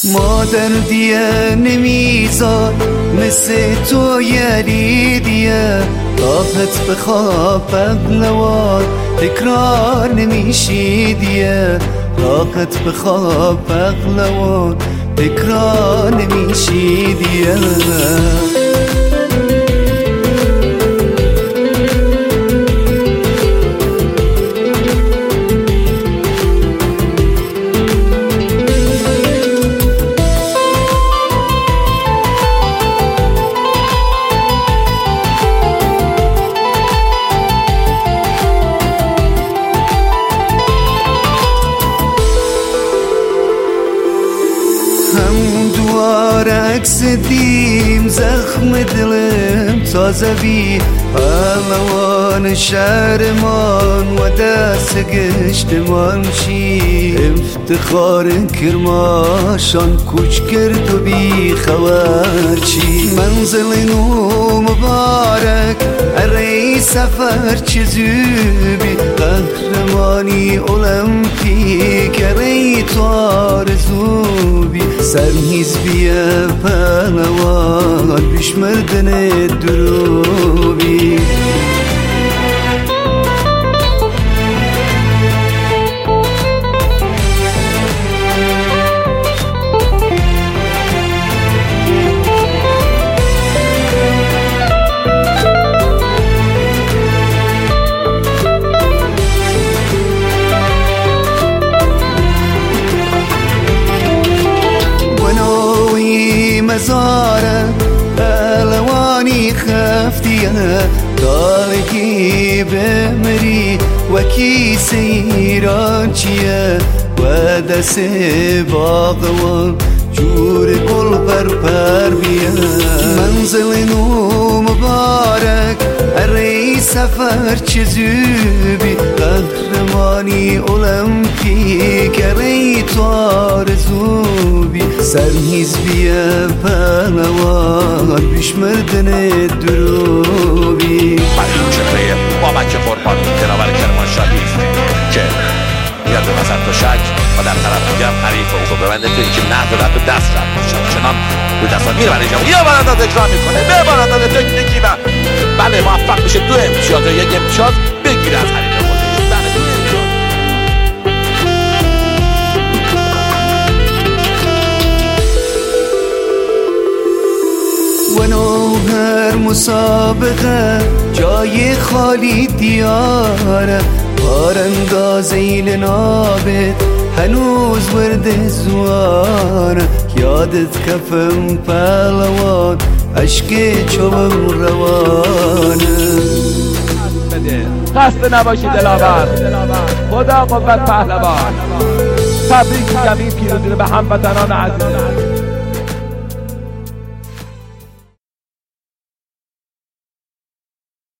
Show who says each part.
Speaker 1: مادر دیه نمیزار مثل تو یریدیه راحت بخواب پهلوان تکرار نمیشیدیه راحت بخواب پهلوان تکرار نمیشیدیه عکس دیم زخم دلم تازه بی پهلوان شهرمان و دست گشتمان شی افتخار کرماشان کوچ کرد و بی خبر چی منزل نو مبارک اری سفر چزوبی قهرمانی المپیک اری تو آرزوبی سرهیز بیه پهلوان بشمردن دروبی مزاره پهلوانی خفتیه دالگی بمری و کیسه ایران چیه و دست باغوان جور گل پر بیه منزل نو مبارک اری سفر چزوبی قهرمانی المپیک اری تو آرزوبی سرهیز بیه پهلوان بشمردن دروبی
Speaker 2: برای چهره بابک قربان جناب کرمانشاهی که میاد به وسط تشک و در طرف دیگه هم حریف او رو ببنده تا اینکه نهد و رد و دست رد باشه چنان روی دستان میره برای جمعه یه برانداز اجرا میکنه به برانداز تکنیکی و بله موفق میشه 2 امتیاز یا 1 امتیاز بگیره از حریف خودش. بله 2 امتیاز.
Speaker 1: ونو هر مسابقه جای خالی دیاره بارانداز ایل نابت هنوز ورد زواره یادت کفم پهلوان عشق چوبم روانه
Speaker 3: خسته نباشی دلاور خدا قوت پهلوان تبریک میگم این پیروزی رو به هموطنان عزیزم